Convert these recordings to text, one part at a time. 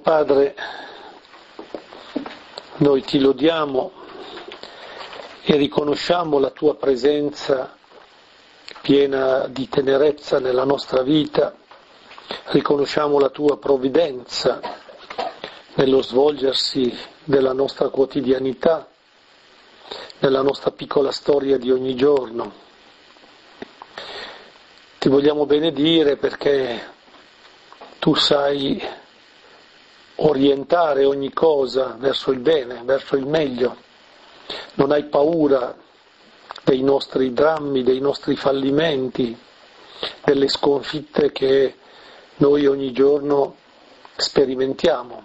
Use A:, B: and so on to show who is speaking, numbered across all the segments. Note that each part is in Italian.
A: Padre, noi ti lodiamo e riconosciamo la tua presenza piena di tenerezza nella nostra vita, riconosciamo la tua provvidenza nello svolgersi della nostra quotidianità, nella nostra piccola storia di ogni giorno. Ti vogliamo benedire perché tu sai orientare ogni cosa verso il bene, verso il meglio. Non hai paura dei nostri drammi, dei nostri fallimenti, delle sconfitte che noi ogni giorno sperimentiamo.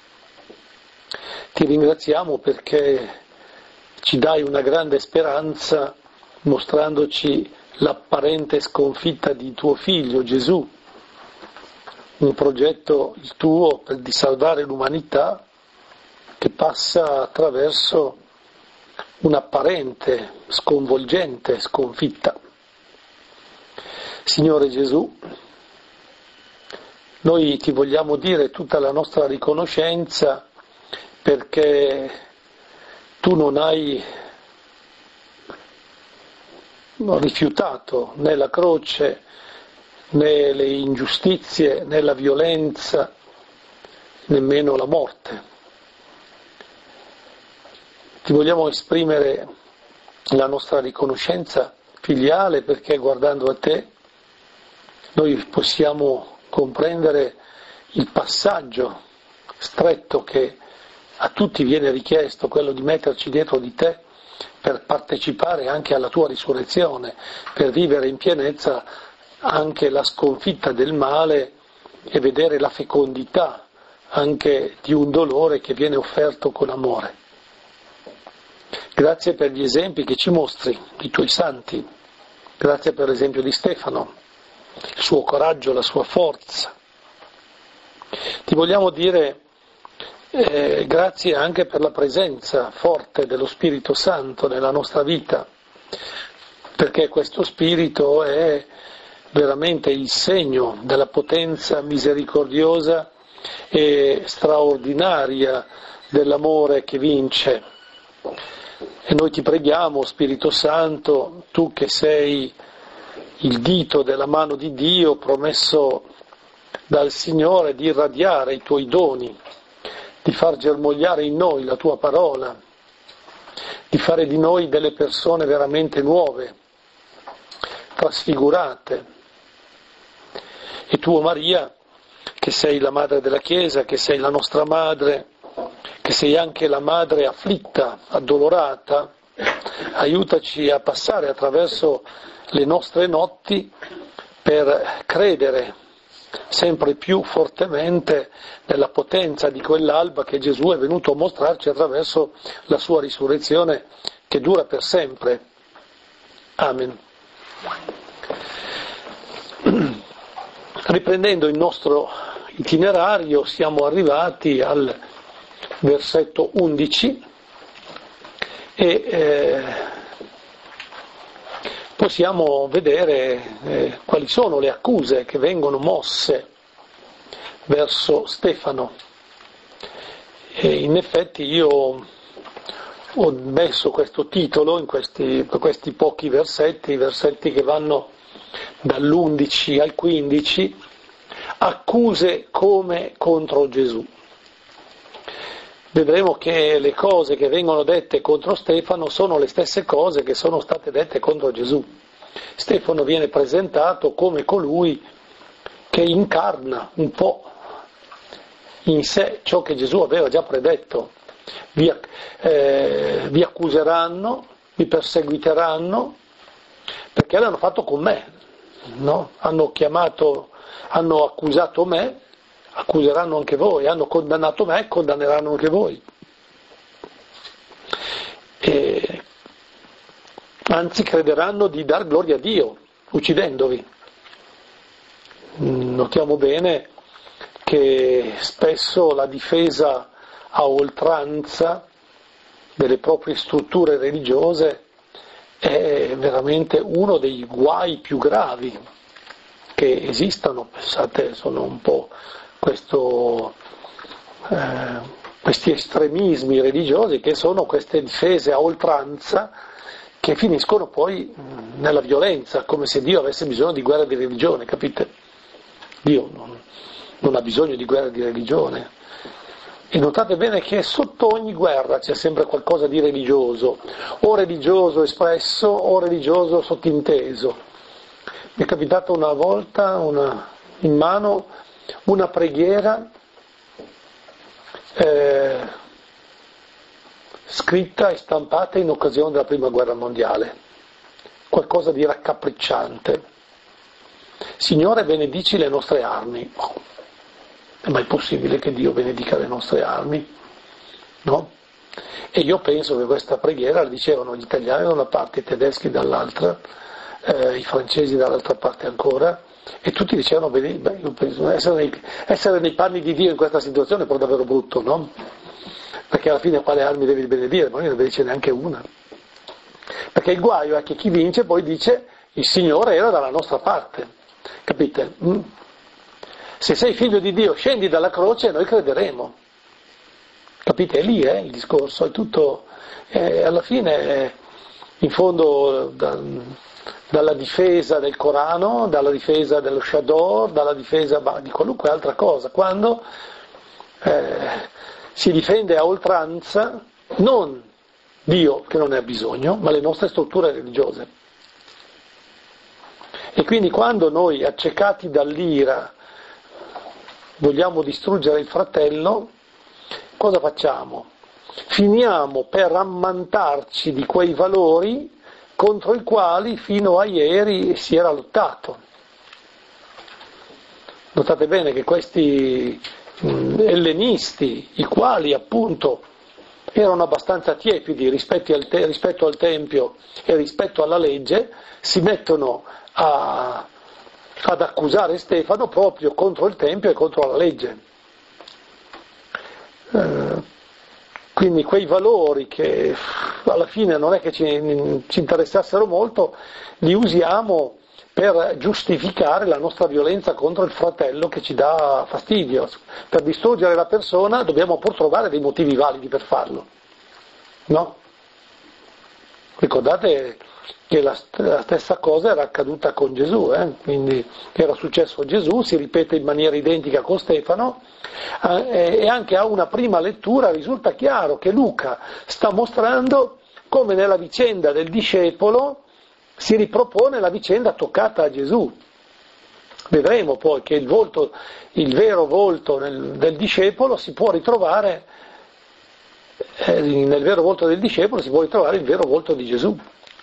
A: Ti ringraziamo perché ci dai una grande speranza mostrandoci l'apparente sconfitta di tuo Figlio Gesù, un progetto il tuo di salvare l'umanità che passa attraverso un'apparente, sconvolgente sconfitta. Signore Gesù, noi ti vogliamo dire tutta la nostra riconoscenza perché tu non hai rifiutato né la croce, né le ingiustizie, né la violenza, nemmeno la morte. Ti vogliamo esprimere la nostra riconoscenza filiale perché guardando a te noi possiamo comprendere il passaggio stretto che a tutti viene richiesto, quello di metterci dietro di te per partecipare anche alla tua risurrezione, per vivere in pienezza anche la sconfitta del male e vedere la fecondità anche di un dolore che viene offerto con amore. Grazie per gli esempi che ci mostri, i tuoi santi. Grazie per l'esempio di Stefano, il suo coraggio, la sua forza. Ti vogliamo dire grazie anche per la presenza forte dello Spirito Santo nella nostra vita, perché questo Spirito è veramente il segno della potenza misericordiosa e straordinaria dell'amore che vince. E noi ti preghiamo, Spirito Santo, tu che sei il dito della mano di Dio, promesso dal Signore di irradiare i tuoi doni, di far germogliare in noi la tua parola, di fare di noi delle persone veramente nuove, trasfigurate. E tu, Maria, che sei la madre della Chiesa, che sei la nostra madre, che sei anche la madre afflitta, addolorata, aiutaci a passare attraverso le nostre notti per credere sempre più fortemente nella potenza di quell'alba che Gesù è venuto a mostrarci attraverso la sua risurrezione che dura per sempre. Amen. Riprendendo il nostro itinerario, siamo arrivati al versetto 11 e possiamo vedere quali sono le accuse che vengono mosse verso Stefano. E in effetti io ho messo questo titolo in questi pochi versetti, i versetti che vanno dall'11 al 15, accuse come contro Gesù. Vedremo che le cose che vengono dette contro Stefano sono le stesse cose che sono state dette contro Gesù. Stefano viene presentato come colui che incarna un po' in sé ciò che Gesù aveva già predetto. Vi accuseranno, vi perseguiteranno, perché l'hanno fatto con me, no? Hanno accusato me, accuseranno anche voi, hanno condannato me, condanneranno anche voi. Anzi, crederanno di dar gloria a Dio, uccidendovi. Notiamo bene che spesso la difesa a oltranza delle proprie strutture religiose è veramente uno dei guai più gravi che esistano. Pensate, sono un po' questo questi estremismi religiosi che sono queste difese a oltranza che finiscono poi nella violenza, come se Dio avesse bisogno di guerra di religione, capite? Dio non ha bisogno di guerra di religione. E notate bene che sotto ogni guerra c'è sempre qualcosa di religioso, o religioso espresso o religioso sottinteso. Mi è capitato una volta in mano una preghiera scritta e stampata in occasione della Prima Guerra Mondiale, qualcosa di raccapricciante. Signore, benedici le nostre armi. Oh, è mai possibile che Dio benedica le nostre armi? No? E io penso che questa preghiera la dicevano gli italiani da una parte, i tedeschi dall'altra, i francesi dall'altra parte ancora, e tutti dicevano, io penso, essere nei panni di Dio in questa situazione è proprio davvero brutto, no? Perché alla fine quale armi devi benedire? Ma non ne benedice neanche una. Perché il guaio è che chi vince poi dice il Signore era dalla nostra parte, capite? Se sei figlio di Dio scendi dalla croce e noi crederemo, capite? È lì il discorso, è tutto, alla fine in fondo dalla difesa del Corano, dalla difesa dello Shador, dalla difesa di qualunque altra cosa, quando si difende a oltranza non Dio che non ne ha bisogno, ma le nostre strutture religiose. E quindi quando noi, accecati dall'ira, vogliamo distruggere il fratello, cosa facciamo? Finiamo per rammantarci di quei valori contro i quali fino a ieri si era lottato. Notate bene che questi ellenisti, i quali appunto erano abbastanza tiepidi rispetto al Tempio e rispetto alla legge, si mettono ad accusare Stefano proprio contro il Tempio e contro la legge. Quindi quei valori che alla fine non è che ci interessassero molto, li usiamo per giustificare la nostra violenza contro il fratello che ci dà fastidio. Per distruggere la persona dobbiamo pur trovare dei motivi validi per farlo, no? Ricordate che la stessa cosa era accaduta con Gesù, quindi era successo a Gesù, si ripete in maniera identica con Stefano, e anche a una prima lettura risulta chiaro che Luca sta mostrando come nella vicenda del discepolo si ripropone la vicenda toccata a Gesù. Vedremo poi che il vero volto del discepolo si può ritrovare, nel vero volto del discepolo si può ritrovare il vero volto di Gesù.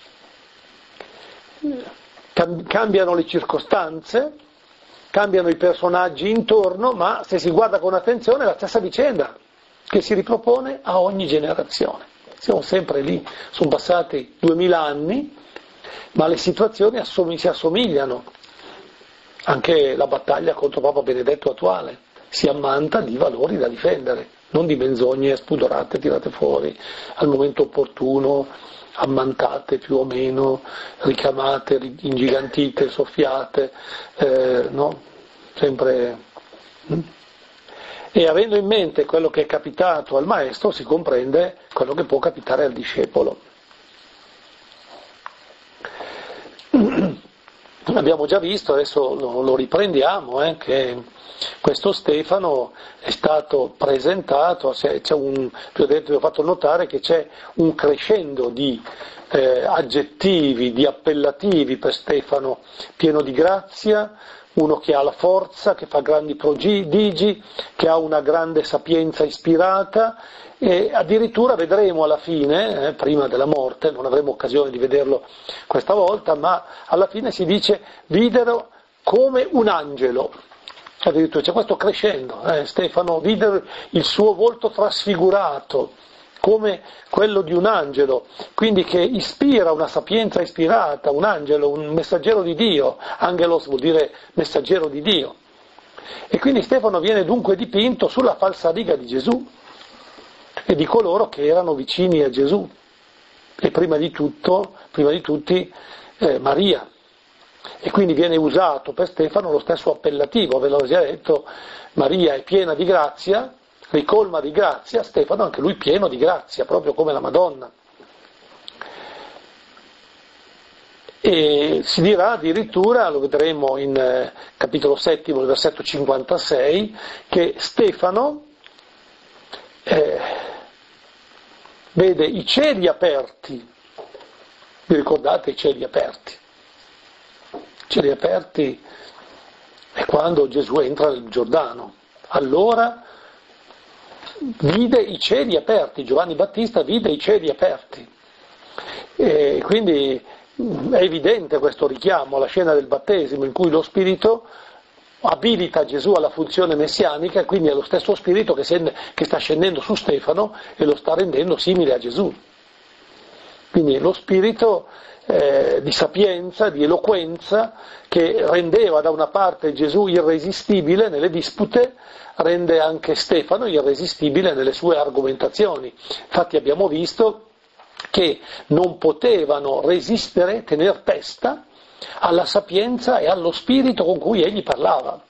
A: Cambiano le circostanze, cambiano i personaggi intorno, ma se si guarda con attenzione è la stessa vicenda che si ripropone a ogni generazione. Siamo sempre lì, sono passati 2000 anni, ma le situazioni si assomigliano. Anche la battaglia contro Papa Benedetto attuale si ammanta di valori da difendere, non di menzogne spudorate tirate fuori al momento opportuno, ammantate più o meno, ricamate, ingigantite, soffiate, no? Sempre. E avendo in mente quello che è capitato al maestro si comprende quello che può capitare al discepolo. Abbiamo già visto, adesso lo riprendiamo, che questo Stefano è stato presentato, vi ho fatto notare che c'è un crescendo di aggettivi, di appellativi per Stefano, pieno di grazia, uno che ha la forza, che fa grandi prodigi, che ha una grande sapienza ispirata, e addirittura vedremo alla fine, prima della morte, non avremo occasione di vederlo questa volta, ma alla fine si dice videro come un angelo. Addirittura c'è questo crescendo, Stefano vide il suo volto trasfigurato come quello di un angelo, quindi che ispira una sapienza ispirata, un angelo, un messaggero di Dio, angelos vuol dire messaggero di Dio. E quindi Stefano viene dunque dipinto sulla falsariga di Gesù e di coloro che erano vicini a Gesù, e prima di tutti Maria. E quindi viene usato per Stefano lo stesso appellativo, ve l'ho già detto, Maria è piena di grazia, ricolma di grazia, Stefano anche lui pieno di grazia, proprio come la Madonna. E si dirà addirittura, lo vedremo in capitolo 7, versetto 56, che Stefano vede i cieli aperti. Vi ricordate i cieli aperti? I cieli aperti è quando Gesù entra nel Giordano. Allora vide i cieli aperti, Giovanni Battista vide i cieli aperti. E quindi è evidente questo richiamo alla scena del battesimo in cui lo Spirito abilita Gesù alla funzione messianica e quindi è lo stesso Spirito che sta scendendo su Stefano e lo sta rendendo simile a Gesù. Quindi lo Spirito di sapienza, di eloquenza, che rendeva da una parte Gesù irresistibile nelle dispute, rende anche Stefano irresistibile nelle sue argomentazioni. Infatti abbiamo visto che non potevano resistere, tener testa alla sapienza e allo spirito con cui egli parlava.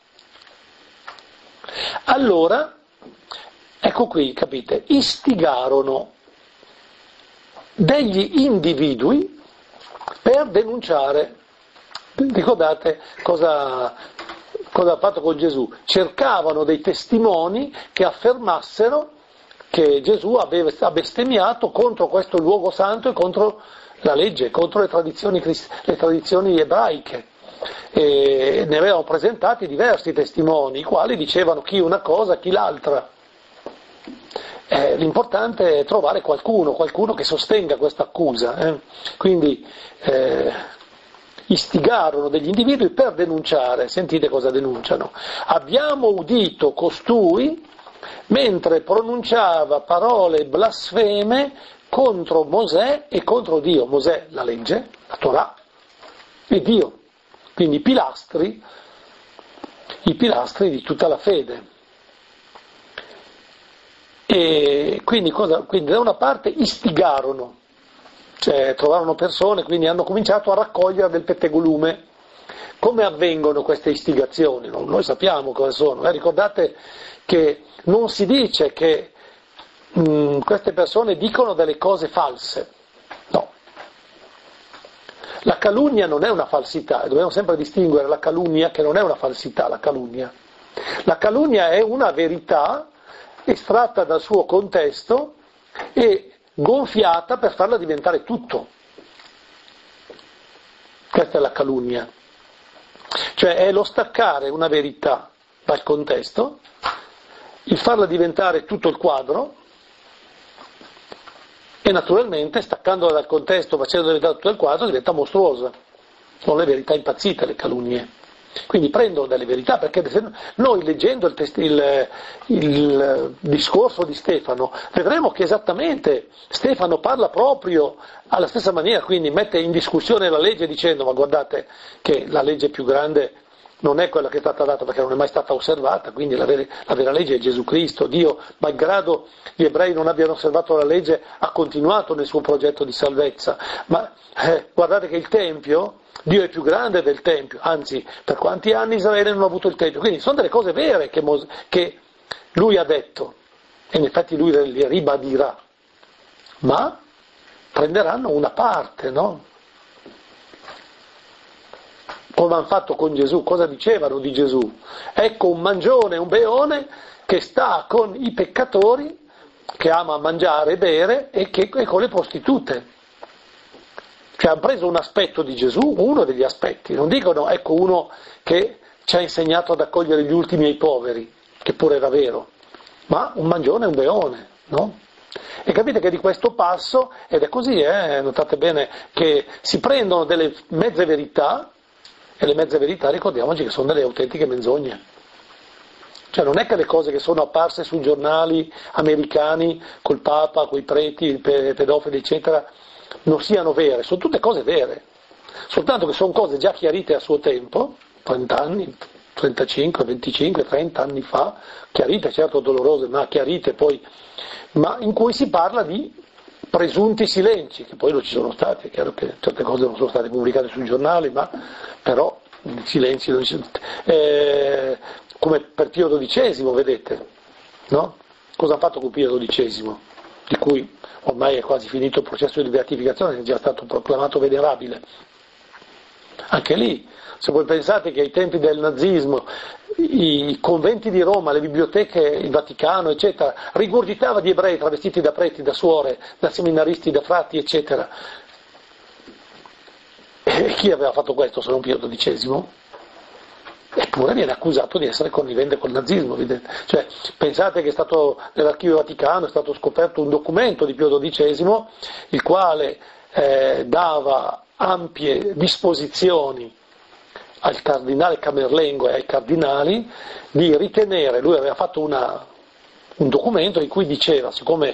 A: Allora, ecco qui, capite, istigarono degli individui per denunciare. Ricordate cosa ha fatto con Gesù? Cercavano dei testimoni che affermassero che Gesù aveva bestemmiato contro questo luogo santo e contro la legge, contro le tradizioni ebraiche. E ne avevano presentati diversi testimoni, i quali dicevano chi una cosa, chi l'altra. L'importante è trovare qualcuno che sostenga questa accusa. Quindi istigarono degli individui per denunciare. Sentite cosa denunciano. Abbiamo udito costui mentre pronunciava parole blasfeme contro Mosè e contro Dio. Mosè, la legge, la Torah, e Dio. Quindi i pilastri di tutta la fede. E quindi da una parte istigarono, cioè trovarono persone, quindi hanno cominciato a raccogliere del pettegolume. Come avvengono queste istigazioni? Noi sappiamo cosa sono. Ricordate che non si dice che queste persone dicono delle cose false. No. La calunnia non è una falsità, dobbiamo sempre distinguere la calunnia che non è una falsità, la calunnia. La calunnia è una verità estratta dal suo contesto e gonfiata per farla diventare tutto. Questa è la calunnia. Cioè è lo staccare una verità dal contesto, il farla diventare tutto il quadro e naturalmente staccandola dal contesto, facendola diventare tutto il quadro, diventa mostruosa. Sono le verità impazzite, le calunnie. Quindi prendono delle verità, perché noi leggendo il discorso di Stefano vedremo che esattamente Stefano parla proprio alla stessa maniera, quindi mette in discussione la legge dicendo ma guardate che la legge più grande non è quella che è stata data perché non è mai stata osservata, quindi la vera legge è Gesù Cristo. Dio, malgrado gli ebrei non abbiano osservato la legge, ha continuato nel suo progetto di salvezza, ma guardate che il Tempio, Dio è più grande del Tempio, anzi per quanti anni Israele non ha avuto il Tempio, quindi sono delle cose vere che lui ha detto e in effetti lui le ribadirà, ma prenderanno una parte, no? Come hanno fatto con Gesù, cosa dicevano di Gesù? Ecco un mangione, un beone che sta con i peccatori, che ama mangiare e bere e con le prostitute. Cioè hanno preso un aspetto di Gesù, uno degli aspetti, non dicono ecco uno che ci ha insegnato ad accogliere gli ultimi e i poveri, che pure era vero, ma un mangione e un beone, no? E capite che di questo passo, ed è così, notate bene, che si prendono delle mezze verità, e le mezze verità ricordiamoci che sono delle autentiche menzogne. Cioè non è che le cose che sono apparse sui giornali americani, col Papa, coi preti, pedofili, eccetera, non siano vere, sono tutte cose vere, soltanto che sono cose già chiarite a suo tempo, 30 anni, 35, 25, 30 anni fa, chiarite, certo dolorose, ma chiarite poi, ma in cui si parla di presunti silenzi, che poi non ci sono stati, è chiaro che certe cose non sono state pubblicate sui giornali, ma però silenzi come per Pio XII, vedete, no? cosa ha fatto con Pio XII, di cui ormai è quasi finito il processo di beatificazione, è già stato proclamato venerabile. Anche lì, se voi pensate che ai tempi del nazismo i conventi di Roma, le biblioteche, il Vaticano, eccetera, rigurgitava di ebrei travestiti da preti, da suore, da seminaristi, da frati, eccetera. E chi aveva fatto questo se non Pio XII? Eppure viene accusato di essere connivente col nazismo, evidente. Cioè, pensate che è stato nell'archivio Vaticano è stato scoperto un documento di Pio XII, il quale dava ampie disposizioni al cardinale Camerlengo e ai cardinali di ritenere, lui aveva fatto un documento in cui diceva, siccome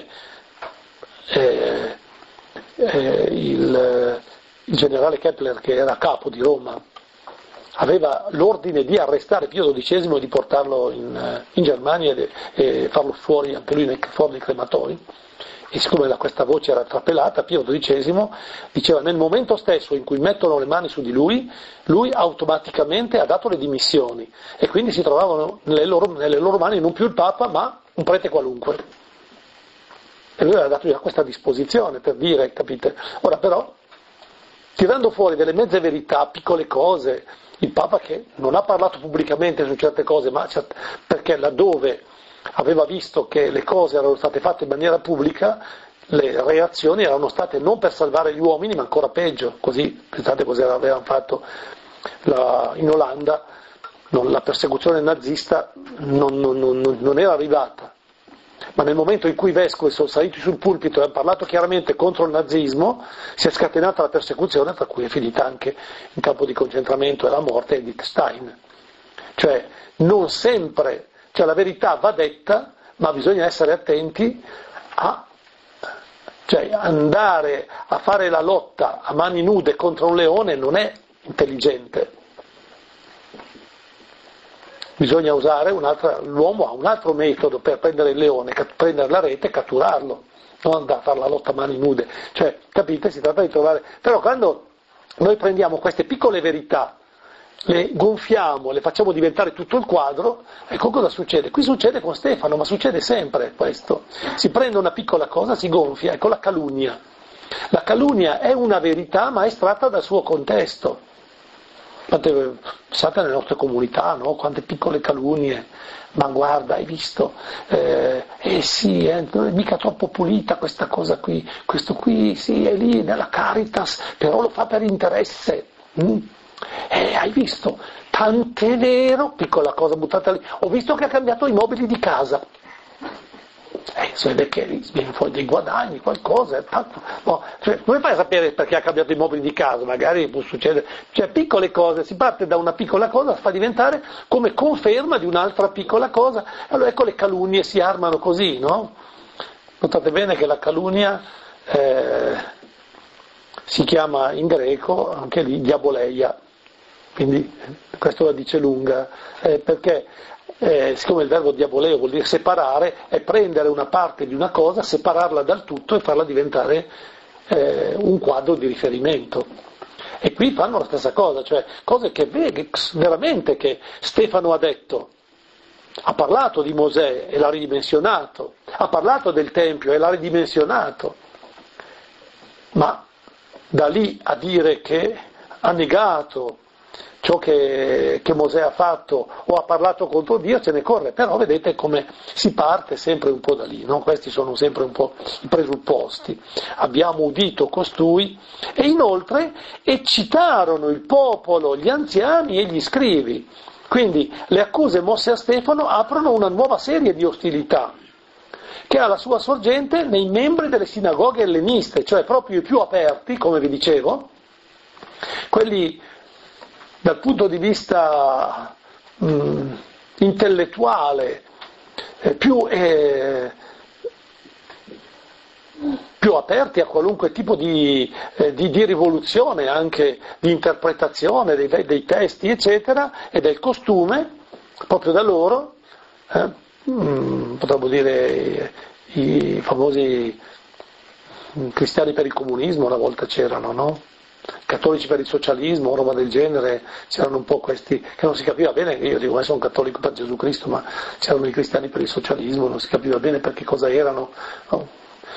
A: il generale Kepler, che era capo di Roma, aveva l'ordine di arrestare Pio XII e di portarlo in Germania e farlo fuori anche lui nei crematori, e siccome questa voce era trapelata, Pio XII diceva nel momento stesso in cui mettono le mani su di lui, lui automaticamente ha dato le dimissioni e quindi si trovavano nelle loro mani non più il Papa ma un prete qualunque. E lui aveva dato già questa disposizione per dire, capite? Ora però, tirando fuori delle mezze verità, piccole cose, il Papa che non ha parlato pubblicamente su certe cose, ma perché laddove aveva visto che le cose erano state fatte in maniera pubblica, le reazioni erano state non per salvare gli uomini, ma ancora peggio. Così, pensate cosa avevano fatto in Olanda, la persecuzione nazista non era arrivata. Ma nel momento in cui i vescovi sono saliti sul pulpito e hanno parlato chiaramente contro il nazismo, si è scatenata la persecuzione, tra cui è finita anche in campo di concentramento e la morte di Edith Stein. Cioè, non sempre, la verità va detta, ma bisogna essere attenti cioè andare a fare la lotta a mani nude contro un leone non è intelligente. Bisogna usare l'uomo ha un altro metodo per prendere il leone, prendere la rete e catturarlo, non andare a fare la lotta a mani nude. Cioè, capite? Si tratta di trovare. Però quando noi prendiamo queste piccole verità, le gonfiamo, le facciamo diventare tutto il quadro, ecco cosa succede. Qui succede con Stefano, ma succede sempre questo. Si prende una piccola cosa, si gonfia, ecco la calunnia. La calunnia è una verità, ma è estratta dal suo contesto. Pensate alle nostre comunità, no? Quante piccole calunnie, ma guarda, hai visto, sì, non è mica troppo pulita questa cosa qui, questo qui sì, è lì nella Caritas, però lo fa per interesse, hai visto, tant'è vero, piccola cosa buttata lì, ho visto che ha cambiato i mobili di casa. Si vede che viene fuori dei guadagni, qualcosa, tanto, no, come fai a sapere perché ha cambiato i mobili di casa? Magari può succedere, piccole cose, si parte da una piccola cosa, fa diventare come conferma di un'altra piccola cosa, allora ecco le calunnie si armano così, no? Notate bene che la calunnia si chiama in greco, anche lì, diaboleia, quindi questo la dice lunga, perché siccome il verbo diaboleo vuol dire separare, è prendere una parte di una cosa, separarla dal tutto e farla diventare un quadro di riferimento. E qui fanno la stessa cosa, cioè cose che veramente che Stefano ha detto. Ha parlato di Mosè e l'ha ridimensionato, ha parlato del Tempio e l'ha ridimensionato, ma da lì a dire che ha negato ciò che Mosè ha fatto o ha parlato contro Dio, ce ne corre, però vedete come si parte sempre un po' da lì, no? Questi sono sempre un po' i presupposti. Abbiamo udito costui e inoltre eccitarono il popolo, gli anziani e gli scribi. Quindi le accuse mosse a Stefano aprono una nuova serie di ostilità che ha la sua sorgente nei membri delle sinagoghe elleniste, cioè proprio i più aperti, come vi dicevo, quelli dal punto di vista intellettuale più aperti a qualunque tipo di rivoluzione, anche di interpretazione dei testi, eccetera, e del costume, proprio da loro, potremmo dire i famosi cristiani per il comunismo una volta c'erano, no? cattolici per il socialismo, roba del genere, c'erano un po' questi che non si capiva bene, io dico, sono cattolico per Gesù Cristo, ma c'erano i cristiani per il socialismo, non si capiva bene per che cosa erano. No?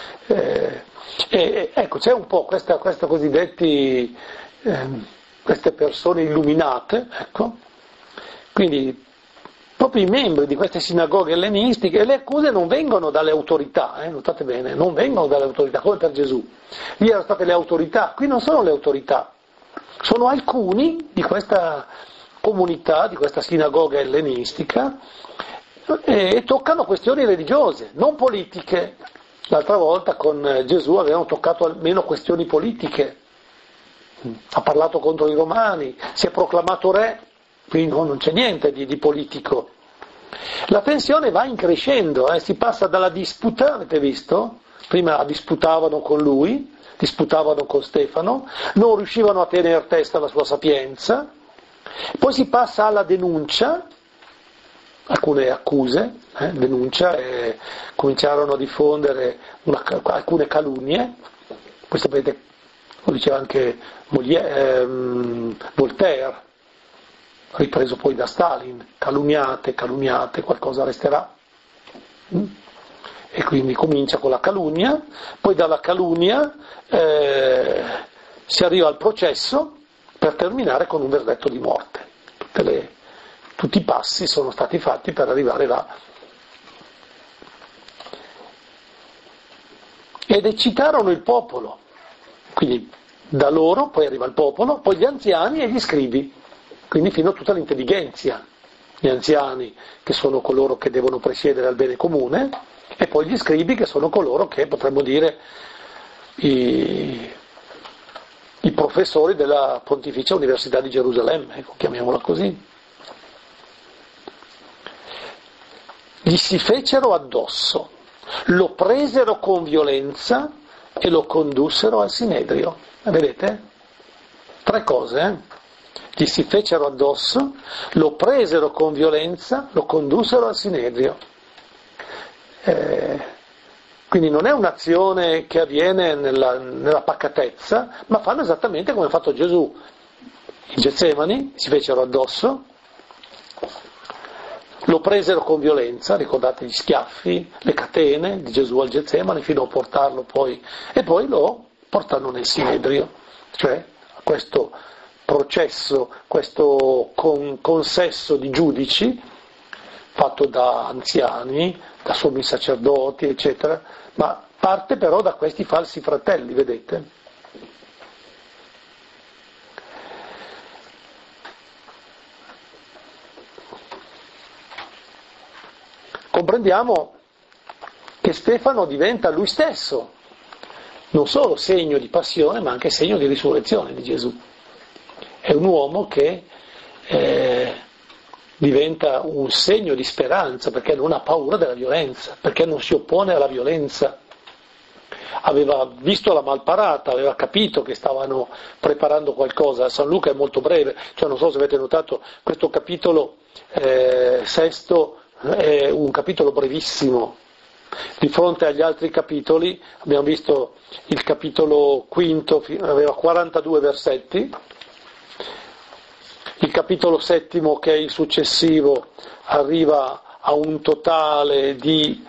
A: Ecco, c'è un po' queste persone illuminate, ecco, quindi proprio i membri di queste sinagoghe ellenistiche, e le accuse non vengono dalle autorità, notate bene, non vengono dalle autorità, come per Gesù. Lì erano state le autorità, qui non sono le autorità, sono alcuni di questa comunità, di questa sinagoga ellenistica, e toccano questioni religiose, non politiche. L'altra volta con Gesù avevano toccato almeno questioni politiche, ha parlato contro i romani, si è proclamato re, quindi non c'è niente di politico. La tensione va increscendo, si passa dalla disputa, avete visto? Prima disputavano con lui, disputavano con Stefano, non riuscivano a tenere testa alla sua sapienza, poi si passa alla denuncia, alcune accuse, denuncia, e cominciarono a diffondere alcune calunnie, questo vedete, lo diceva anche Voltaire, ripreso poi da Stalin, calunniate, qualcosa resterà. E quindi comincia con la calunnia, poi dalla calunnia si arriva al processo per terminare con un verdetto di morte. Tutti i passi sono stati fatti per arrivare là. Ed eccitarono il popolo, quindi da loro poi arriva il popolo, poi gli anziani e gli scribi. Quindi fino a tutta l'intelligenza, gli anziani che sono coloro che devono presiedere al bene comune, e poi gli scribi che sono coloro che potremmo dire i professori della Pontificia Università di Gerusalemme, ecco, chiamiamola così. Gli si fecero addosso, lo presero con violenza e lo condussero al Sinedrio. Vedete? 3 cose, Gli si fecero addosso, lo presero con violenza, lo condussero al Sinedrio. Quindi non è un'azione che avviene nella pacatezza, ma fanno esattamente come ha fatto Gesù. In Getsemani si fecero addosso, lo presero con violenza, ricordate gli schiaffi, le catene di Gesù al Getsemani fino a portarlo poi, e poi lo portano nel Sinedrio, cioè questo processo, questo consesso di giudici fatto da anziani, da sommi sacerdoti, eccetera, ma parte però da questi falsi fratelli, vedete? Comprendiamo che Stefano diventa lui stesso non solo segno di passione, ma anche segno di risurrezione di Gesù. È un uomo che diventa un segno di speranza, perché non ha paura della violenza, perché non si oppone alla violenza. Aveva visto la malparata, aveva capito che stavano preparando qualcosa. San Luca è molto breve, cioè non so se avete notato, questo capitolo sesto è un capitolo brevissimo. Di fronte agli altri capitoli, abbiamo visto il capitolo quinto, aveva 42 versetti, il capitolo settimo, che è il successivo, arriva a un totale di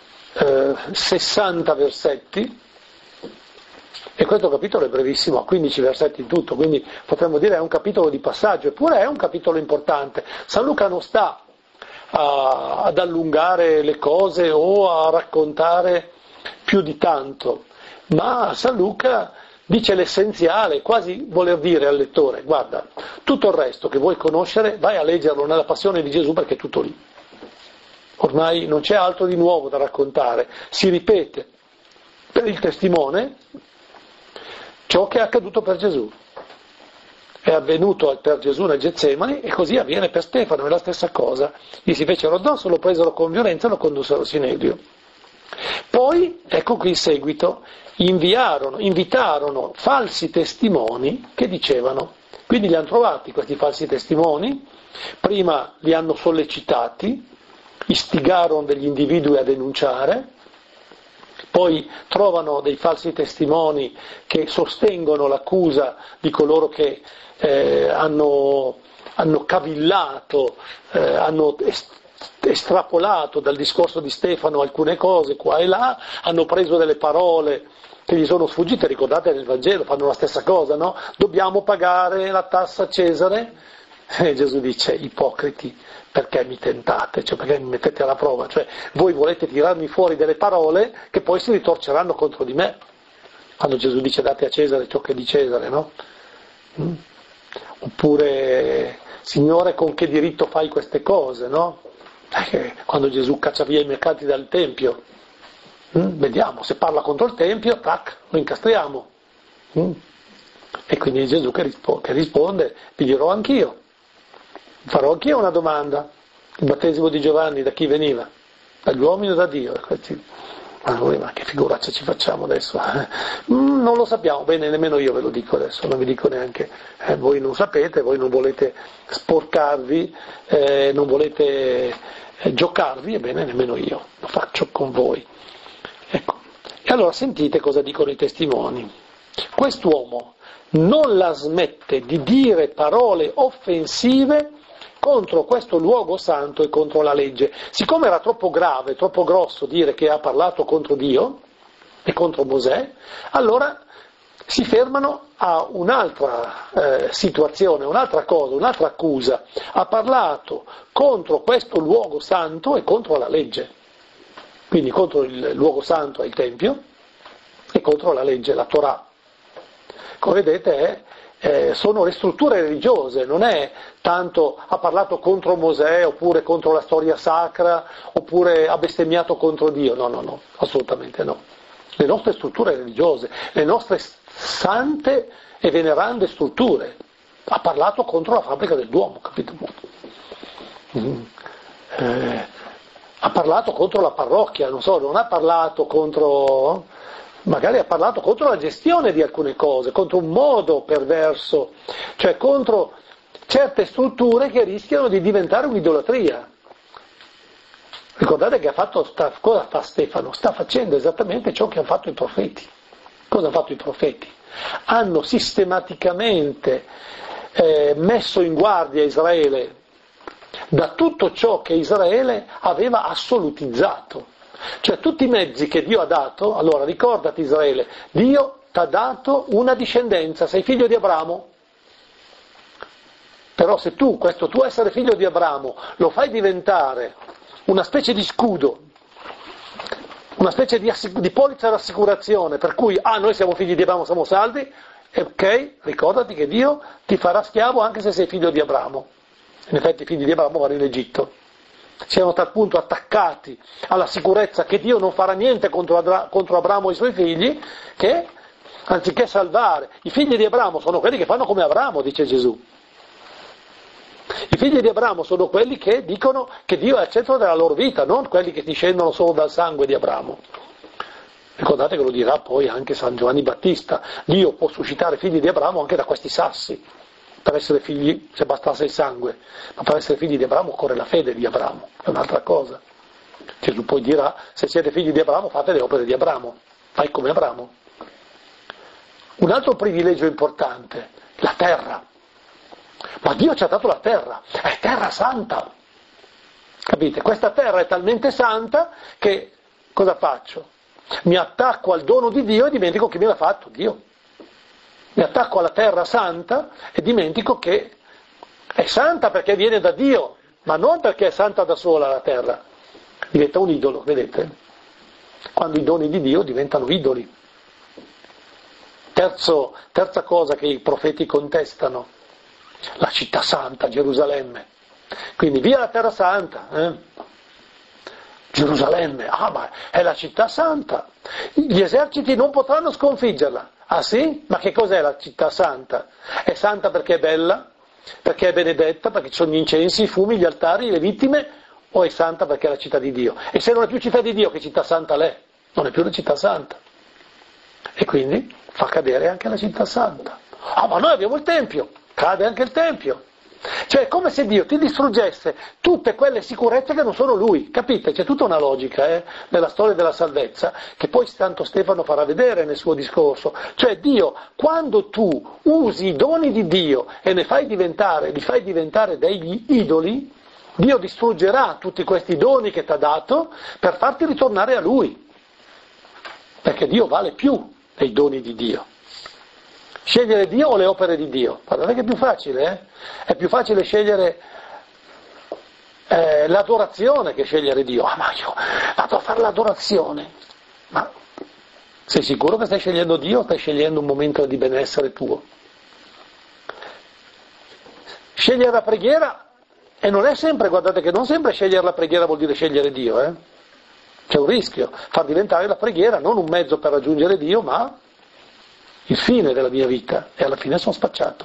A: 60 versetti, e questo capitolo è brevissimo, ha 15 versetti in tutto, quindi potremmo dire è un capitolo di passaggio, eppure è un capitolo importante. San Luca non sta ad allungare le cose o a raccontare più di tanto, ma San Luca dice l'essenziale, quasi voler dire al lettore: guarda, tutto il resto che vuoi conoscere vai a leggerlo nella passione di Gesù, perché è tutto lì. Ormai non c'è altro di nuovo da raccontare, si ripete per il testimone ciò che è accaduto per Gesù. È avvenuto per Gesù nel Getsemani e così avviene per Stefano, è la stessa cosa. Gli si fecero addosso, lo presero con violenza e lo condussero al Sinedrio. Poi, ecco qui il seguito, invitarono falsi testimoni che dicevano, quindi li hanno trovati questi falsi testimoni, prima li hanno sollecitati, istigarono degli individui a denunciare, Poi trovano dei falsi testimoni che sostengono l'accusa di coloro che hanno cavillato, hanno estrapolato dal discorso di Stefano alcune cose qua e là, hanno preso delle parole che gli sono sfuggite. Ricordate nel Vangelo fanno la stessa cosa, no? Dobbiamo pagare la tassa a Cesare? E Gesù dice: ipocriti, perché mi tentate? Cioè, perché mi mettete alla prova? Cioè, voi volete tirarmi fuori delle parole che poi si ritorceranno contro di me. Quando Gesù dice: date a Cesare ciò che è di Cesare, no? Oppure: Signore, con che diritto fai queste cose, no? Quando Gesù caccia via i mercanti dal Tempio, vediamo, se parla contro il Tempio, tac, lo incastriamo. E quindi Gesù che risponde: vi dirò anch'io, farò anch'io una domanda. Il battesimo di Giovanni da chi veniva? Dagli uomini o da Dio? Ma che figuraccia ci facciamo adesso? Non lo sappiamo, bene, nemmeno io ve lo dico adesso, non vi dico neanche, voi non sapete, voi non volete sporcarvi, non volete giocarvi, ebbene nemmeno io lo faccio con voi. Ecco. E allora sentite cosa dicono i testimoni. Quest'uomo non la smette di dire parole offensive contro questo luogo santo e contro la legge. Siccome era troppo grave, troppo grosso dire che ha parlato contro Dio e contro Mosè, allora si fermano a un'altra situazione, un'altra cosa, un'altra accusa. Ha parlato contro questo luogo santo e contro la legge. Quindi contro il luogo santo è il Tempio e contro la legge, la Torah. Come vedete sono le strutture religiose, non è tanto ha parlato contro Mosè oppure contro la storia sacra oppure ha bestemmiato contro Dio, no, assolutamente no. Le nostre strutture religiose, le nostre sante e venerande strutture, ha parlato contro la fabbrica del Duomo, capito? Ha parlato contro la parrocchia, non ha parlato contro... magari ha parlato contro la gestione di alcune cose, contro un modo perverso, cioè contro certe strutture che rischiano di diventare un'idolatria. Ricordate che cosa fa Stefano? Sta facendo esattamente ciò che hanno fatto i profeti. Cosa hanno fatto i profeti? Hanno sistematicamente messo in guardia Israele da tutto ciò che Israele aveva assolutizzato. Cioè tutti i mezzi che Dio ha dato. Allora ricordati Israele, Dio ti ha dato una discendenza, sei figlio di Abramo, però se tu, questo tuo essere figlio di Abramo, lo fai diventare una specie di scudo, una specie di polizza d'assicurazione, per cui noi siamo figli di Abramo, siamo salvi, ok, ricordati che Dio ti farà schiavo anche se sei figlio di Abramo. In effetti i figli di Abramo vanno in Egitto. Si erano a tal punto attaccati alla sicurezza che Dio non farà niente contro Abramo e i suoi figli, che anziché salvare, i figli di Abramo sono quelli che fanno come Abramo, dice Gesù. I figli di Abramo sono quelli che dicono che Dio è al centro della loro vita, non quelli che discendono solo dal sangue di Abramo. Ricordate che lo dirà poi anche San Giovanni Battista: Dio può suscitare figli di Abramo anche da questi sassi. Per essere figli, se bastasse il sangue, ma per essere figli di Abramo occorre la fede di Abramo, è un'altra cosa. Gesù poi dirà: se siete figli di Abramo fate le opere di Abramo, fai come Abramo. Un altro privilegio importante, la terra. Ma Dio ci ha dato la terra, è terra santa. Capite? Questa terra è talmente santa che cosa faccio? Mi attacco al dono di Dio e dimentico chi me l'ha fatto, Dio. Mi attacco alla terra santa e dimentico che è santa perché viene da Dio, ma non perché è santa da sola la terra. Diventa un idolo, vedete? Quando i doni di Dio diventano idoli. Terza cosa che i profeti contestano, la città santa, Gerusalemme. Quindi via la terra santa, Gerusalemme, ma è la città santa. Gli eserciti non potranno sconfiggerla. Ah sì? Ma che cos'è la città santa? È santa perché è bella? Perché è benedetta? Perché ci sono gli incensi, i fumi, gli altari, le vittime? O è santa perché è la città di Dio? E se non è più città di Dio, che città santa l'è? Non è più la città santa. E quindi fa cadere anche la città santa. Ma noi abbiamo il Tempio, cade anche il Tempio. Cioè è come se Dio ti distruggesse tutte quelle sicurezze che non sono Lui, capite? C'è tutta una logica nella storia della salvezza, che poi Santo Stefano farà vedere nel suo discorso. Cioè Dio, quando tu usi i doni di Dio e li fai diventare degli idoli, Dio distruggerà tutti questi doni che ti ha dato per farti ritornare a Lui, perché Dio vale più dei doni di Dio. Scegliere Dio o le opere di Dio? Guardate che è più facile, È più facile scegliere l'adorazione che scegliere Dio. Ah, ma io vado a fare l'adorazione. Ma sei sicuro che stai scegliendo Dio o stai scegliendo un momento di benessere tuo? Scegliere la preghiera, e non è sempre, guardate che non sempre scegliere la preghiera vuol dire scegliere Dio, C'è un rischio, far diventare la preghiera non un mezzo per raggiungere Dio, ma il fine della mia vita, e alla fine sono spacciato.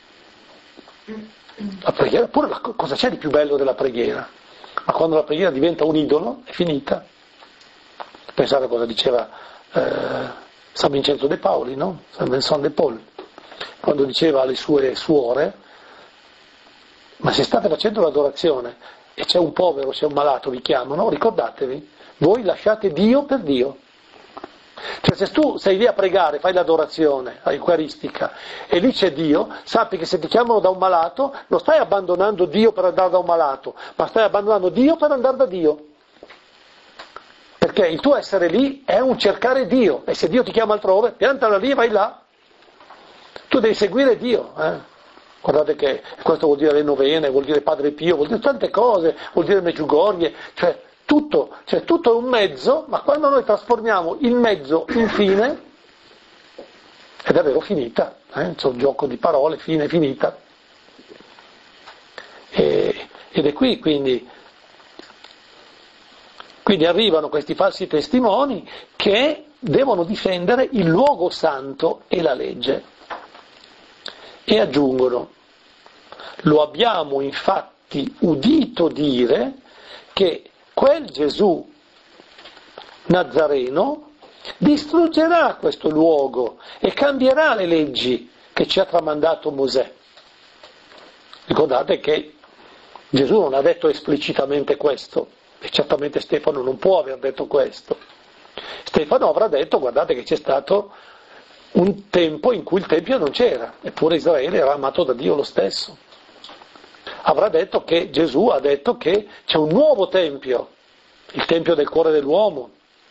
A: La preghiera, pure cosa c'è di più bello della preghiera? Ma quando la preghiera diventa un idolo, è finita. Pensate a cosa diceva San Vincenzo de Pauli, no? San Vincent de Paul, quando diceva alle sue suore: ma se state facendo l'adorazione e c'è un povero, c'è un malato, vi chiamano, ricordatevi, voi lasciate Dio per Dio. Cioè se tu sei lì a pregare, fai l'adorazione eucaristica e lì c'è Dio, sappi che se ti chiamano da un malato non stai abbandonando Dio per andare da un malato, ma stai abbandonando Dio per andare da Dio. Perché il tuo essere lì è un cercare Dio, e se Dio ti chiama altrove, piantala lì e vai là. Tu devi seguire Dio, Guardate che questo vuol dire le novene, vuol dire Padre Pio, vuol dire tante cose, vuol dire Meggiugorie, cioè tutto è un mezzo, ma quando noi trasformiamo il mezzo in fine, è davvero finita, c'è un gioco di parole, fine, finita. Ed è qui quindi arrivano questi falsi testimoni che devono difendere il luogo santo e la legge. E aggiungono: lo abbiamo infatti udito dire che quel Gesù Nazareno distruggerà questo luogo e cambierà le leggi che ci ha tramandato Mosè. Ricordate che Gesù non ha detto esplicitamente questo, e certamente Stefano non può aver detto questo. Stefano avrà detto: guardate che c'è stato un tempo in cui il Tempio non c'era, eppure Israele era amato da Dio lo stesso. Avrà detto che Gesù ha detto che c'è un nuovo Tempio, il Tempio del cuore dell'uomo.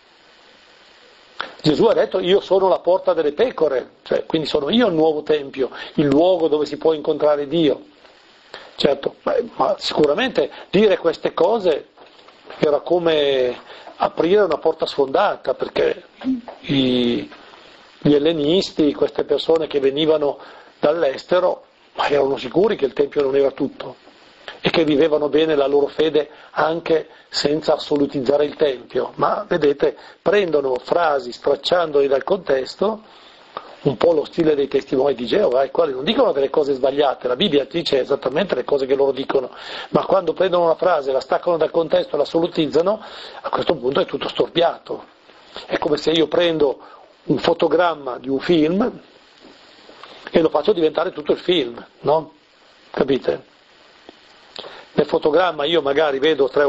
A: Gesù ha detto: io sono la porta delle pecore, cioè quindi sono io il nuovo Tempio, il luogo dove si può incontrare Dio. Certo, ma sicuramente dire queste cose era come aprire una porta sfondata, perché gli ellenisti, queste persone che venivano dall'estero, ma erano sicuri che il Tempio non era tutto e che vivevano bene la loro fede anche senza assolutizzare il Tempio, ma vedete, prendono frasi stracciandoli dal contesto, un po' lo stile dei testimoni di Geova, i quali non dicono delle cose sbagliate, la Bibbia dice esattamente le cose che loro dicono, ma quando prendono una frase, la staccano dal contesto e la assolutizzano, a questo punto è tutto storpiato. È come se io prendo un fotogramma di un film e lo faccio diventare tutto il film, no? Capite? Nel fotogramma io magari vedo 3 o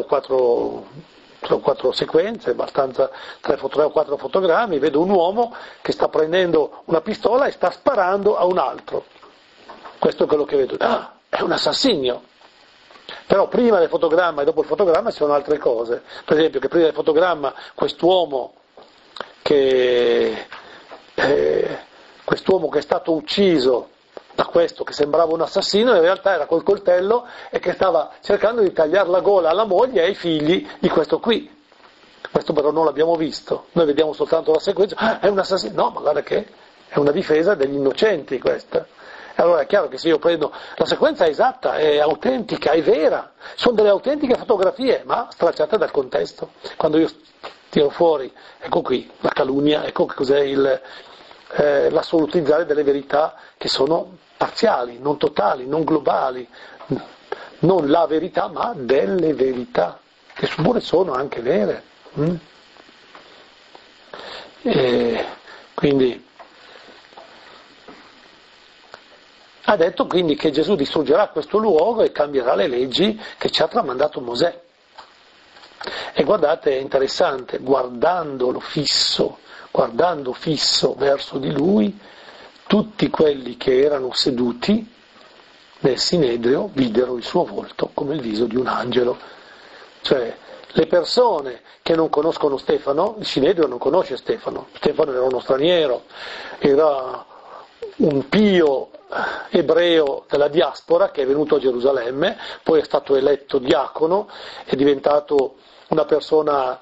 A: 4 sequenze, abbastanza 3 o 4 fotogrammi, vedo un uomo che sta prendendo una pistola e sta sparando a un altro. Questo è quello che vedo. Ah, è un assassinio. Però prima del fotogramma e dopo il fotogramma ci sono altre cose. Per esempio che prima del fotogramma quest'uomo che è stato ucciso da questo che sembrava un assassino, in realtà era col coltello e che stava cercando di tagliare la gola alla moglie e ai figli di questo qui. Questo però non l'abbiamo visto, noi vediamo soltanto la sequenza, è un assassino, no, ma guarda che è una difesa degli innocenti questa. E allora è chiaro che se io prendo, la sequenza è esatta, è autentica, è vera, sono delle autentiche fotografie, ma stracciate dal contesto. Quando io tiro fuori, ecco qui, la calunnia, ecco che cos'è l'assolutizzare delle verità che sono parziali, non totali, non globali, non la verità, ma delle verità, che pure sono anche vere. E quindi Ha detto quindi che Gesù distruggerà questo luogo e cambierà le leggi che ci ha tramandato Mosè. E guardate, è interessante, guardando fisso verso di lui, tutti quelli che erano seduti nel Sinedrio videro il suo volto come il viso di un angelo. Cioè, le persone che non conoscono Stefano, il Sinedrio non conosce Stefano. Stefano era uno straniero, era un pio ebreo della diaspora che è venuto a Gerusalemme, poi è stato eletto diacono, è diventato una persona,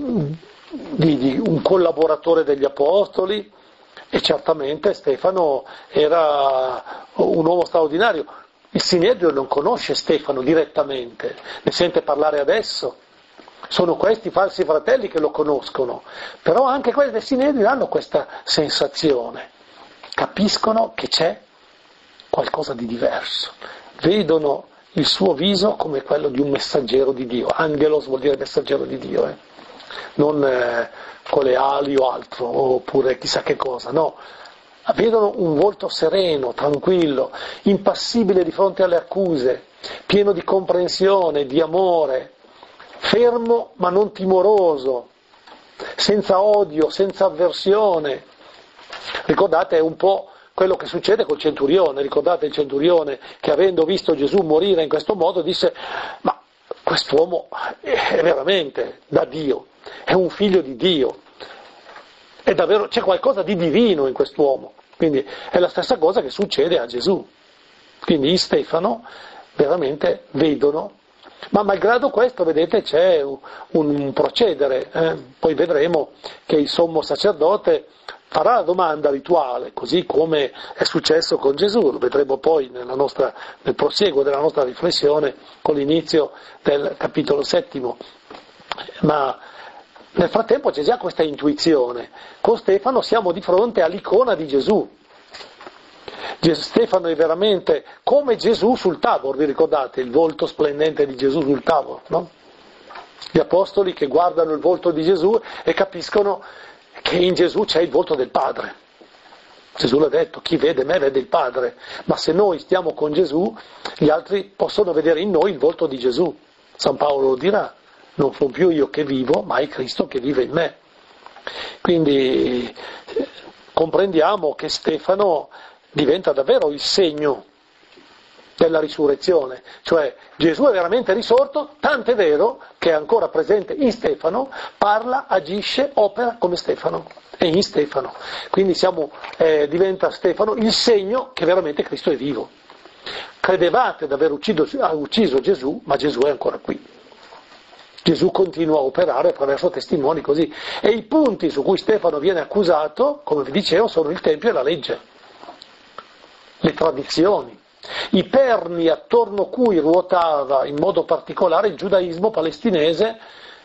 A: un collaboratore degli apostoli, e certamente Stefano era un uomo straordinario. Il Sinedrio non conosce Stefano direttamente, ne sente parlare adesso. Sono questi falsi fratelli che lo conoscono, però anche quelli del Sinedrio hanno questa sensazione, capiscono che c'è qualcosa di diverso, vedono il suo viso come quello di un messaggero di Dio. Angelos vuol dire messaggero di Dio, non con le ali o altro, oppure chissà che cosa, no. Vedono un volto sereno, tranquillo, impassibile di fronte alle accuse, pieno di comprensione, di amore, fermo ma non timoroso, senza odio, senza avversione. Ricordate, è un po' quello che succede col centurione. Ricordate il centurione che, avendo visto Gesù morire in questo modo, disse: ma quest'uomo è veramente da Dio, è un figlio di Dio, è davvero, c'è qualcosa di divino in quest'uomo. Quindi è la stessa cosa che succede a Gesù. Quindi in Stefano veramente vedono, ma malgrado questo, vedete, c'è un procedere. Poi vedremo che il sommo sacerdote farà la domanda rituale, così come è successo con Gesù. Lo vedremo poi nel prosieguo della nostra riflessione con l'inizio del capitolo 7. Ma nel frattempo c'è già questa intuizione. Con Stefano siamo di fronte all'icona di Gesù. Stefano è veramente come Gesù sul Tabor, vi ricordate il volto splendente di Gesù sul Tabor, no? Gli apostoli che guardano il volto di Gesù e capiscono che in Gesù c'è il volto del Padre. Gesù l'ha detto: chi vede me vede il Padre. Ma se noi stiamo con Gesù, gli altri possono vedere in noi il volto di Gesù. San Paolo lo dirà: non sono più io che vivo, ma è Cristo che vive in me. Quindi comprendiamo che Stefano diventa davvero il segno della risurrezione, cioè Gesù è veramente risorto, tant'è vero che è ancora presente in Stefano, parla, agisce, opera come Stefano, è in Stefano. Quindi diventa Stefano il segno che veramente Cristo è vivo. Credevate di aver ucciso Gesù, ma Gesù è ancora qui. Gesù continua a operare attraverso testimoni così. E i punti su cui Stefano viene accusato, come vi dicevo, sono il Tempio e la legge, le tradizioni, i perni attorno a cui ruotava in modo particolare il giudaismo palestinese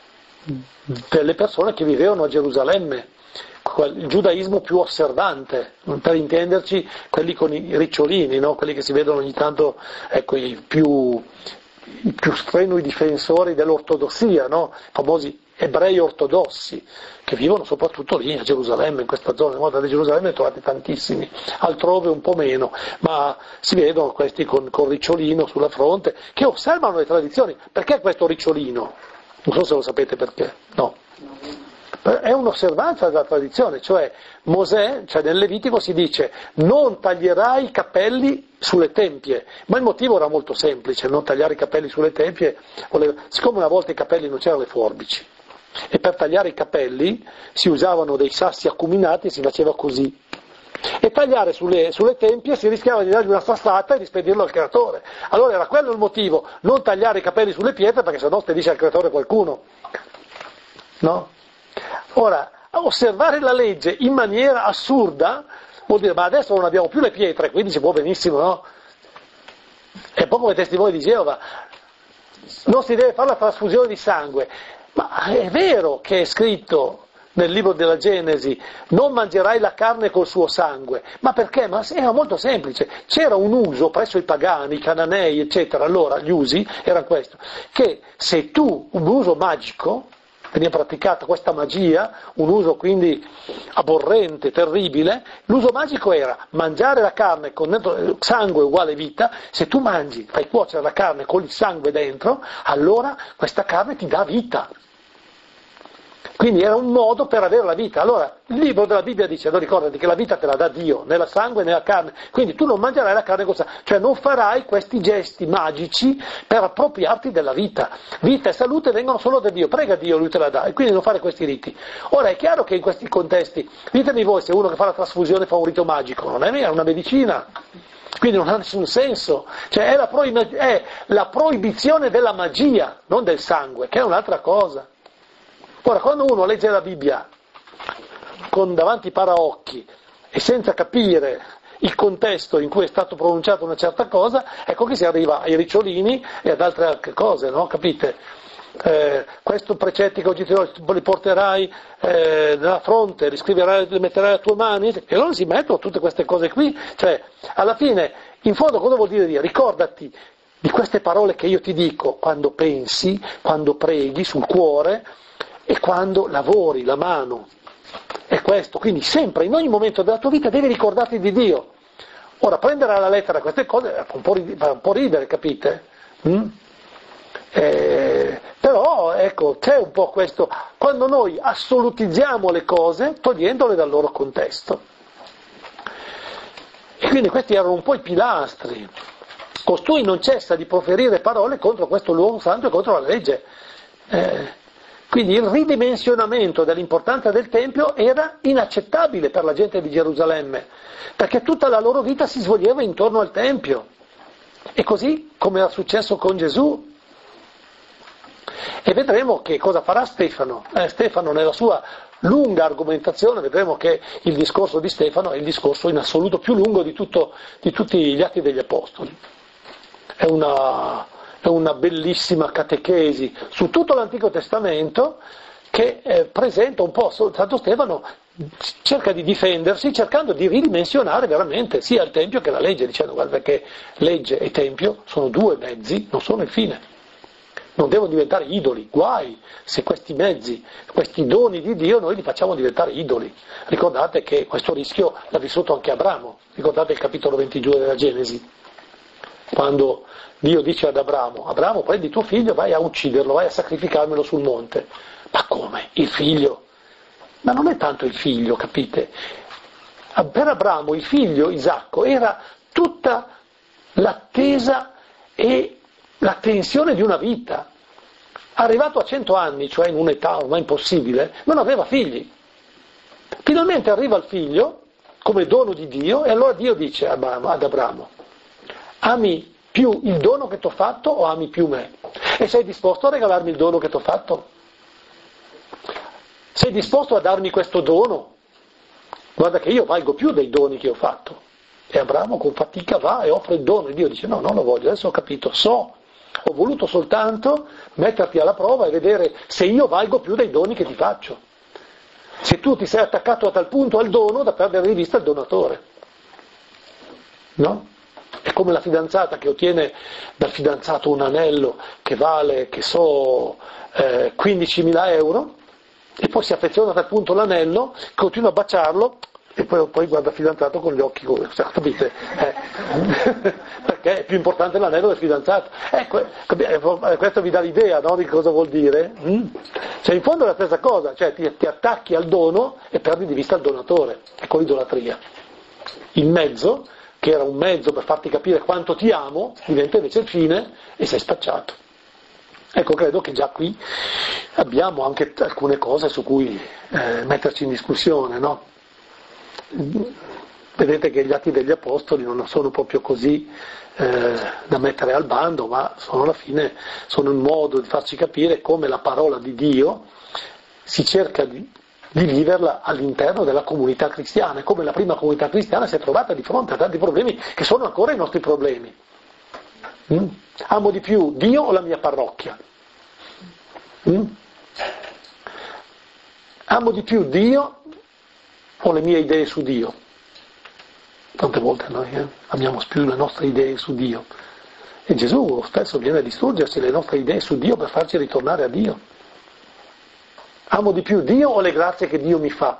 A: delle persone che vivevano a Gerusalemme, il giudaismo più osservante, per intenderci quelli con i ricciolini, no? Quelli che si vedono ogni tanto, ecco, i più strenui difensori dell'ortodossia, no? I famosi ebrei ortodossi, che vivono soprattutto lì a Gerusalemme, in questa zona. Guarda, di Gerusalemme ne trovate tantissimi, altrove un po' meno, ma si vedono questi con ricciolino sulla fronte, che osservano le tradizioni. Perché questo ricciolino? Non so se lo sapete perché, no. È un'osservanza della tradizione, cioè Mosè, cioè nel Levitico si dice: non taglierai i capelli sulle tempie, ma il motivo era molto semplice: non tagliare i capelli sulle tempie, siccome una volta i capelli non c'erano le forbici, e per tagliare i capelli si usavano dei sassi acuminati e si faceva così, e tagliare sulle tempie si rischiava di dargli una sassata e di spedirlo al creatore. Allora era quello il motivo: non tagliare i capelli sulle pietre, perché sennò spedisce al creatore qualcuno, no? Ora, osservare la legge in maniera assurda vuol dire: ma adesso non abbiamo più le pietre, quindi si può benissimo, no? È proprio come testimoni di Geova, non si deve fare la trasfusione di sangue. Ma è vero che è scritto nel libro della Genesi: non mangerai la carne col suo sangue. Ma perché? Ma era molto semplice. C'era un uso presso i pagani, i cananei, eccetera. Allora gli usi era questo: che se tu, un uso magico, veniva praticata questa magia, un uso quindi aborrente, terribile. L'uso magico era mangiare la carne con dentro sangue uguale vita. Se tu mangi, fai cuocere la carne con il sangue dentro, allora questa carne ti dà vita. Quindi era un modo per avere la vita. Allora, il libro della Bibbia dice, ricordati che la vita te la dà Dio, nella sangue e nella carne. Quindi tu non mangerai la carne con sangue, cioè non farai questi gesti magici per appropriarti della vita. Vita e salute vengono solo da Dio, prega Dio, Lui te la dà, e quindi non fare questi riti. Ora è chiaro che in questi contesti, ditemi voi se uno che fa la trasfusione fa un rito magico, non è vero, è una medicina. Quindi non ha nessun senso, cioè è la proibizione della magia, non del sangue, che è un'altra cosa. Ora, quando uno legge la Bibbia con davanti i paraocchi e senza capire il contesto in cui è stato pronunciato una certa cosa, ecco che si arriva ai ricciolini e ad altre cose, no? Capite? Questo precetti che oggi li porterai nella fronte, li metterai a tue mani, e loro si mettono tutte queste cose qui, cioè alla fine, in fondo cosa vuol dire? Ricordati di queste parole che io ti dico quando pensi, quando preghi sul cuore, e quando lavori la mano, è questo, quindi sempre, in ogni momento della tua vita devi ricordarti di Dio. Ora, prendere alla lettera queste cose fa un po' ridere, capite? Però, ecco, c'è un po' questo, quando noi assolutizziamo le cose, togliendole dal loro contesto. E quindi questi erano un po' i pilastri. Costui non cessa di proferire parole contro questo luogo santo e contro la legge. Quindi il ridimensionamento dell'importanza del Tempio era inaccettabile per la gente di Gerusalemme, perché tutta la loro vita si svolgeva intorno al Tempio. E così come era successo con Gesù. E vedremo che cosa farà Stefano. Stefano nella sua lunga argomentazione, vedremo che il discorso di Stefano è il discorso in assoluto più lungo di tutti gli Atti degli Apostoli. È una bellissima catechesi su tutto l'Antico Testamento che presenta un po', Santo Stefano cerca di difendersi cercando di ridimensionare veramente sia il Tempio che la legge, dicendo guarda che legge e Tempio sono due mezzi, non sono il fine, non devono diventare idoli, guai se questi mezzi, questi doni di Dio noi li facciamo diventare idoli. Ricordate che questo rischio l'ha vissuto anche Abramo, ricordate il capitolo 22 della Genesi, quando Dio dice ad Abramo, prendi tuo figlio, vai a ucciderlo, vai a sacrificarmelo sul monte. Ma come? Il figlio? Ma non è tanto il figlio, capite? Per Abramo il figlio, Isacco, era tutta l'attesa e la tensione di una vita. Arrivato a 100 anni, cioè in un'età ormai impossibile, non aveva figli. Finalmente arriva il figlio, come dono di Dio, e allora Dio dice ad Abramo, ami più il dono che ti ho fatto o ami più me? E sei disposto a regalarmi il dono che ti ho fatto? Sei disposto a darmi questo dono? Guarda che io valgo più dei doni che ho fatto. E Abramo con fatica va e offre il dono e Dio dice no, non lo voglio, adesso ho capito, ho voluto soltanto metterti alla prova e vedere se io valgo più dei doni che ti faccio. Se tu ti sei attaccato a tal punto al dono da perdere di vista il donatore. No? È come la fidanzata che ottiene dal fidanzato un anello che vale, 15.000 euro e poi si affeziona a tal punto all'anello, continua a baciarlo e poi guarda il fidanzato con gli occhi, capite? Perché è più importante l'anello del fidanzato. Questo vi dà l'idea, no, di cosa vuol dire? Cioè in fondo è la stessa cosa, cioè ti attacchi al dono e perdi di vista il donatore, ecco l'idolatria. Il mezzo, che era un mezzo per farti capire quanto ti amo, diventa invece il fine e sei spacciato. Ecco, credo che già qui abbiamo anche alcune cose su cui metterci in discussione, no? Vedete che gli Atti degli Apostoli non sono proprio così da mettere al bando, ma alla fine sono un modo di farci capire come la parola di Dio si cerca di viverla all'interno della comunità cristiana, e come la prima comunità cristiana si è trovata di fronte a tanti problemi che sono ancora i nostri problemi. Amo di più Dio o la mia parrocchia? Amo di più Dio o le mie idee su Dio? Tante volte noi amiamo più le nostre idee su Dio, e Gesù spesso viene a distruggersi le nostre idee su Dio per farci ritornare a Dio. Amo di più Dio o le grazie che Dio mi fa?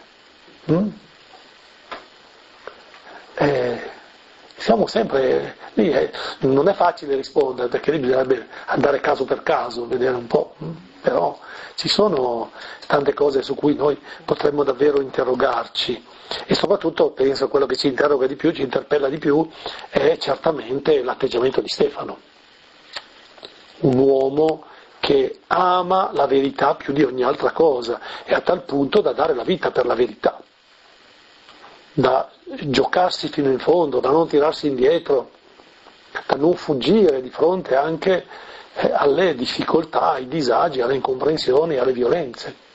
A: Siamo sempre lì, non è facile rispondere perché lì bisognerebbe andare caso per caso, vedere un po', però ci sono tante cose su cui noi potremmo davvero interrogarci e soprattutto penso quello che ci interroga di più, ci interpella di più è certamente l'atteggiamento di Stefano, un uomo che ama la verità più di ogni altra cosa e a tal punto da dare la vita per la verità, da giocarsi fino in fondo, da non tirarsi indietro, da non fuggire di fronte anche alle difficoltà, ai disagi, alle incomprensioni, alle violenze.